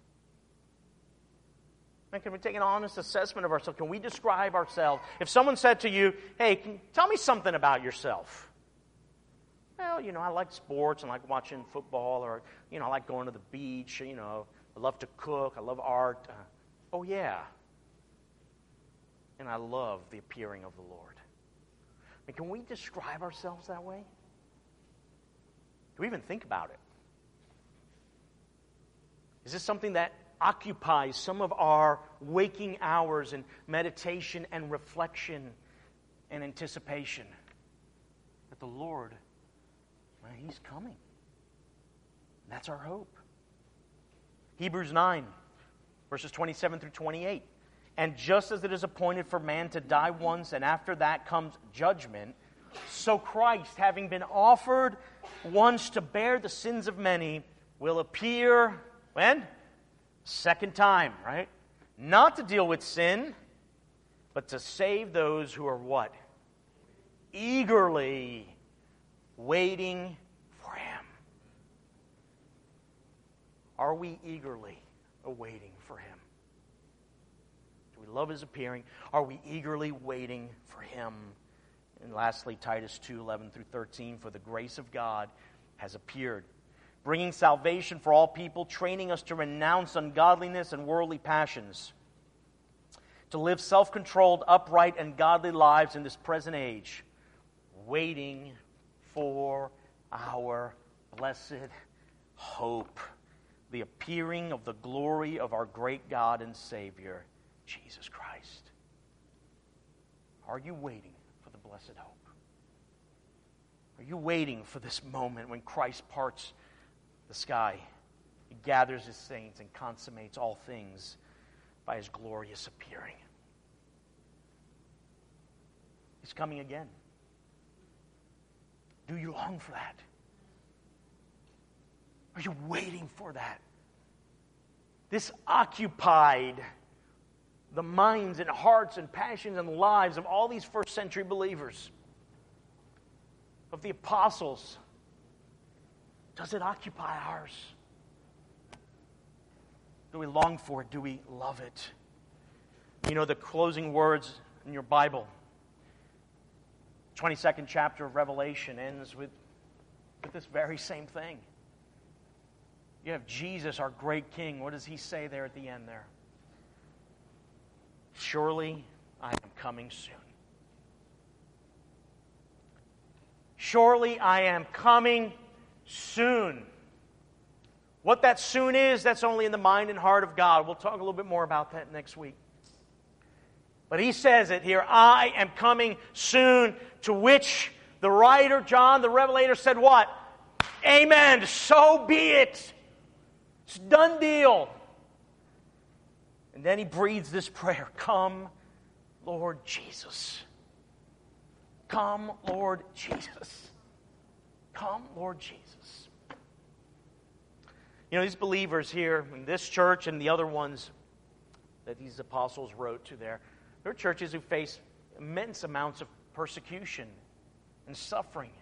A: And can we take an honest assessment of ourselves? Can we describe ourselves? If someone said to you, hey, can, tell me something about yourself. Well, you know, I like sports, and I like watching football, or, you know, I like going to the beach, you know, I love to cook, I love art. Uh, oh, yeah. and I love the appearing of the Lord. I mean, can we describe ourselves that way? Do we even think about it? Is this something that occupies some of our waking hours in meditation and reflection and anticipation? That the Lord, well, He's coming. That's our hope. Hebrews nine, verses twenty-seven through twenty-eight. And just as it is appointed for man to die once, and after that comes judgment, so Christ, having been offered once to bear the sins of many, will appear, when? Second time, right? Not to deal with sin, but to save those who are what? Eagerly waiting for Him. Are we eagerly awaiting for Him? Do we love His appearing? Are we eagerly waiting for Him? And lastly, Titus two, eleven through thirteen, for the grace of God has appeared, bringing salvation for all people, training us to renounce ungodliness and worldly passions, to live self-controlled, upright, and godly lives in this present age, waiting for our blessed hope, the appearing of the glory of our great God and Savior, Jesus Christ. Are you waiting for the blessed hope? Are you waiting for this moment when Christ parts the sky, He gathers His saints and consummates all things by His glorious appearing? He's coming again. Do you long for that? Are you waiting for that? This occupied the minds and hearts and passions and lives of all these first century believers, of the apostles. Does it occupy ours? Do we long for it? Do we love it? You know, the closing words in your Bible, twenty-second chapter of Revelation, ends with, with this very same thing. You have Jesus, our great King. What does He say there at the end there? Surely I am coming soon. Surely I am coming soon. What that soon is, that's only in the mind and heart of God. We'll talk a little bit more about that next week. But He says it here, I am coming soon, to which the writer, John, the Revelator, said what? Amen, so be it. It's a done deal. And then he breathes this prayer, come, Lord Jesus. Come, Lord Jesus. Come, Lord Jesus. You know, these believers here in this church and the other ones that these apostles wrote to there, they're churches who face immense amounts of persecution and suffering.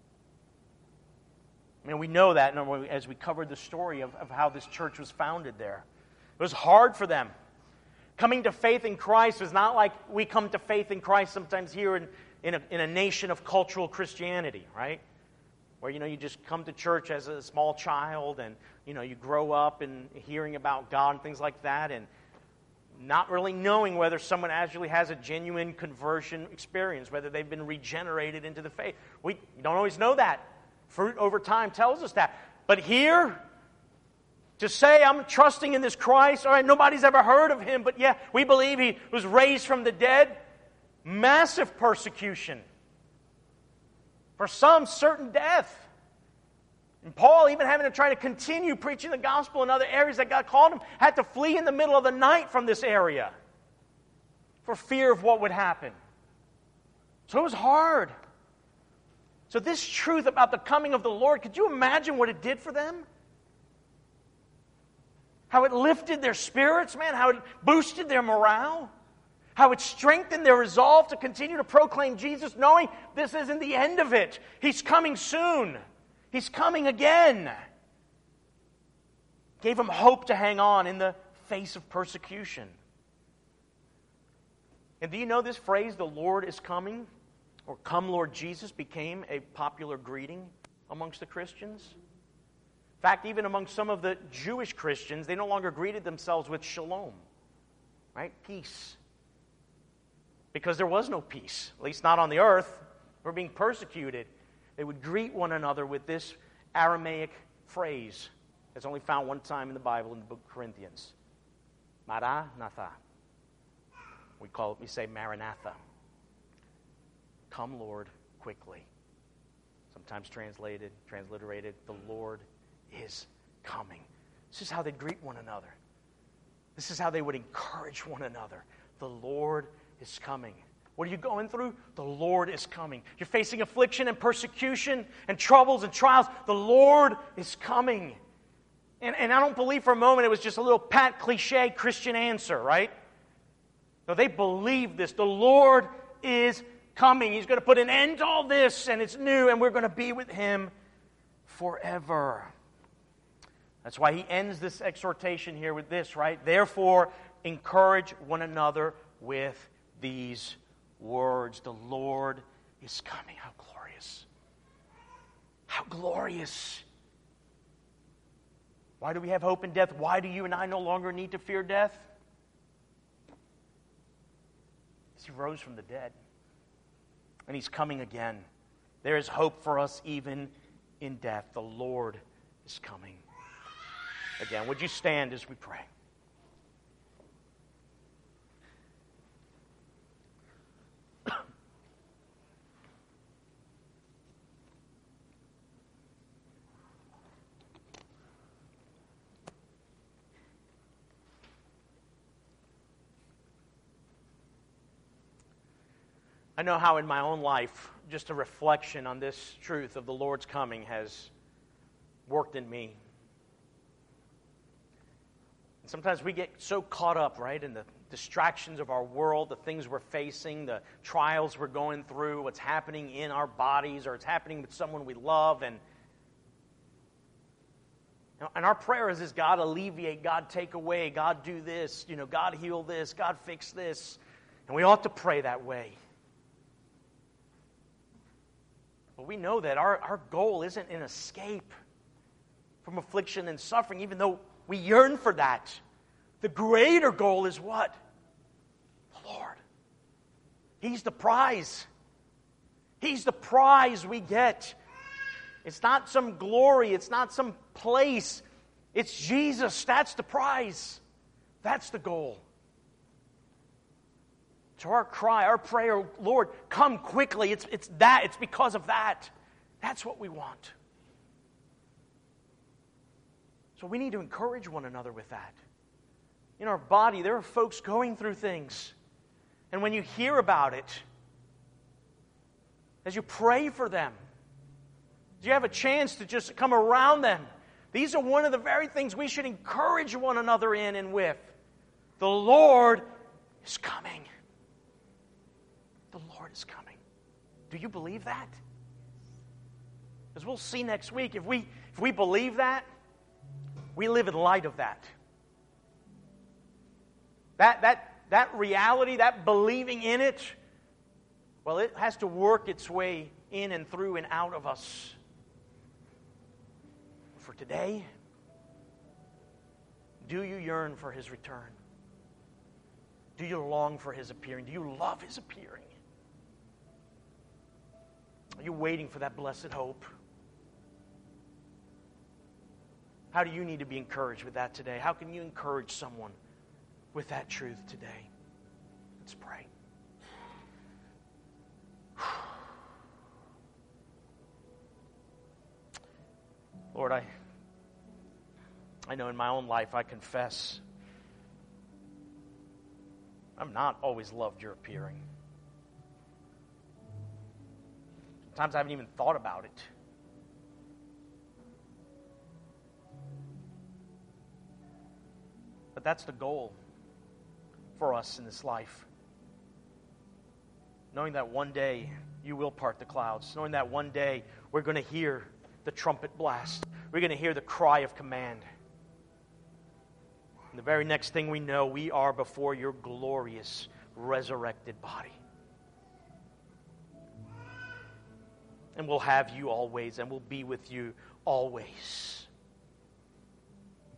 A: I mean, we know that as we covered the story of, of how this church was founded there. It was hard for them. Coming to faith in Christ was not like we come to faith in Christ sometimes here in, in, a, in a nation of cultural Christianity, right? Where, you know, you just come to church as a small child and, you know, you grow up and hearing about God and things like that and not really knowing whether someone actually has a genuine conversion experience, whether they've been regenerated into the faith. We don't always know that. Fruit over time tells us that. But here, to say I'm trusting in this Christ, all right, nobody's ever heard of Him, but yeah, we believe He was raised from the dead. Massive persecution. For some, certain death. And Paul, even having to try to continue preaching the gospel in other areas that God called him, had to flee in the middle of the night from this area for fear of what would happen. So it was hard. So this truth about the coming of the Lord, could you imagine what it did for them? How it lifted their spirits, man. How it boosted their morale. How it strengthened their resolve to continue to proclaim Jesus, knowing this isn't the end of it. He's coming soon. He's coming again. Gave them hope to hang on in the face of persecution. And do you know this phrase, the Lord is coming, or come Lord Jesus, became a popular greeting amongst the Christians? In fact, even among some of the Jewish Christians, they no longer greeted themselves with shalom, right? Peace. because there was no peace, at least not on the earth. We're being persecuted. They would greet one another with this Aramaic phrase that's only found one time in the Bible in the book of Corinthians. Maranatha. We call it, we say Maranatha. Come, Lord, quickly. Sometimes translated, transliterated, the Lord is coming. This is how they greet one another. This is how they would encourage one another. The Lord is coming. What are you going through? The Lord is coming. You're facing affliction and persecution and troubles and trials. The Lord is coming. And, and I don't believe for a moment it was just a little pat cliche Christian answer, right? No, they believe this. The Lord is coming. He's going to put an end to all this, and it's new, and we're going to be with Him forever. That's why he ends this exhortation here with this, right? Therefore, encourage one another with these words. The Lord is coming. How glorious. How glorious. Why do we have hope in death? Why do you and I no longer need to fear death? Because He rose from the dead. And He's coming again. There is hope for us even in death. The Lord is coming again. Would you stand as we pray? I know how in my own life, just a reflection on this truth of the Lord's coming has worked in me. And sometimes we get so caught up, right, in the distractions of our world, the things we're facing, the trials we're going through, what's happening in our bodies, or it's happening with someone we love. And, and our prayer is, is God alleviate, God take away, God do this, you know, God heal this, God fix this. And we ought to pray that way. But we know that our, our goal isn't an escape from affliction and suffering, even though we yearn for that. The greater goal is what? The Lord. He's the prize. He's the prize we get. It's not some glory. It's not some place. It's Jesus. That's the prize. That's the goal. So our cry, our prayer, Lord, come quickly. It's, it's that. It's because of that. That's what we want. So we need to encourage one another with that. In our body, there are folks going through things. And when you hear about it, as you pray for them, as you have a chance to just come around them, these are one of the very things we should encourage one another in and with. The Lord is coming. The Lord is coming. Do you believe that? As we'll see next week, if we if we believe that, we live in light of that. That that that reality, that believing in it, well, it has to work its way in and through and out of us. For today, do you yearn for His return? Do you long for His appearing? Do you love His appearing? Are you waiting for that blessed hope? How do you need to be encouraged with that today? How can you encourage someone with that truth today? Let's pray. Lord, I, I know in my own life I confess I've not always loved your appearing. Sometimes I haven't even thought about it. But that's the goal for us in this life. Knowing that one day you will part the clouds. Knowing that one day we're going to hear the trumpet blast. We're going to hear the cry of command. And the very next thing we know, we are before your glorious resurrected body. And we'll have you always, and we'll be with you always.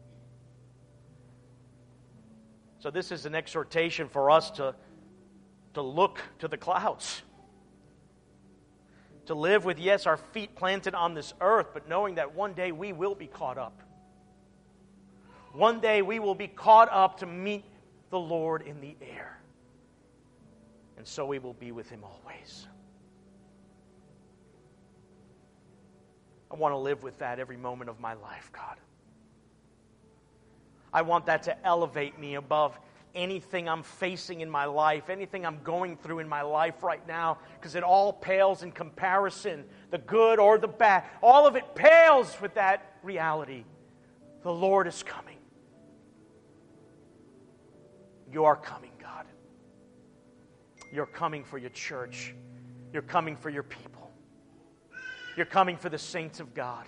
A: So this is an exhortation for us to, to look to the clouds. To live with, yes, our feet planted on this earth, but knowing that one day we will be caught up. One day we will be caught up to meet the Lord in the air. And so we will be with Him always. I want to live with that every moment of my life, God. I want that to elevate me above anything I'm facing in my life, anything I'm going through in my life right now, because it all pales in comparison, the good or the bad. All of it pales with that reality. The Lord is coming. You are coming, God. You're coming for your church. You're coming for your people. You're coming for the saints of God.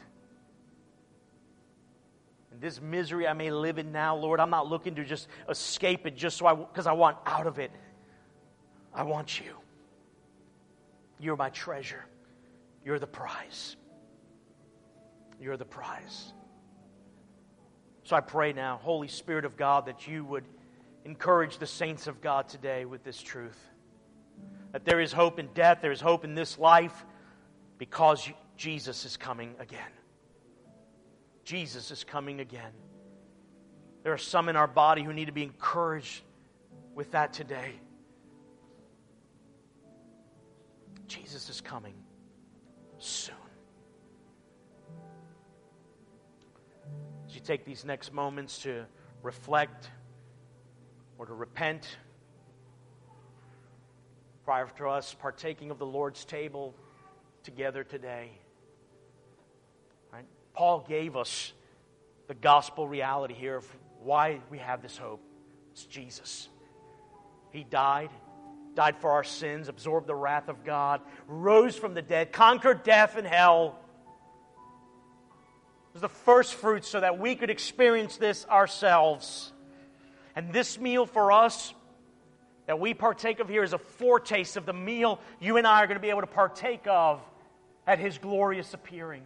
A: And this misery I may live in now, Lord, I'm not looking to just escape it just so I, because I want out of it. I want you. You're my treasure. You're the prize. You're the prize. So I pray now, Holy Spirit of God, that you would encourage the saints of God today with this truth. That there is hope in death, there is hope in this life, because Jesus is coming again. Jesus is coming again. There are some in our body who need to be encouraged with that today. Jesus is coming soon. As you take these next moments to reflect or to repent prior to us partaking of the Lord's table together today. Right? Paul gave us the gospel reality here of why we have this hope. It's Jesus. He died, died for our sins, absorbed the wrath of God, rose from the dead, conquered death and hell. It was the first fruits so that we could experience this ourselves. And this meal for us that we partake of here is a foretaste of the meal you and I are going to be able to partake of at His glorious appearing.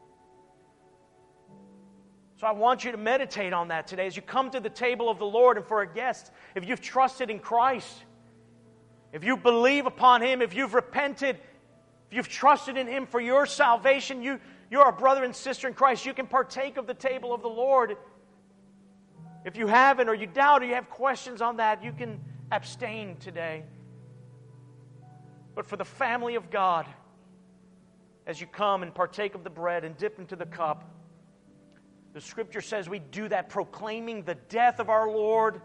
A: So I want you to meditate on that today as you come to the table of the Lord. And for a guest, if you've trusted in Christ, if you believe upon Him, if you've repented, if you've trusted in Him for your salvation, you, you're a brother and sister in Christ. You can partake of the table of the Lord. If you haven't, or you doubt, or you have questions on that, you can abstain today. But for the family of God, as you come and partake of the bread and dip into the cup, the Scripture says we do that proclaiming the death of our Lord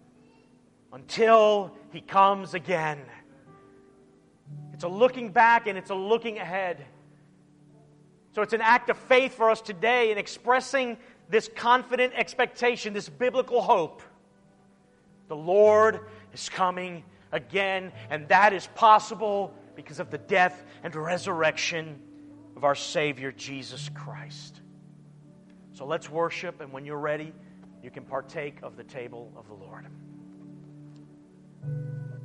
A: until He comes again. It's a looking back and it's a looking ahead. So it's an act of faith for us today in expressing this confident expectation, this biblical hope. The Lord is coming again, and that is possible because of the death and resurrection of our Savior, Jesus Christ. So let's worship, and when you're ready, you can partake of the table of the Lord.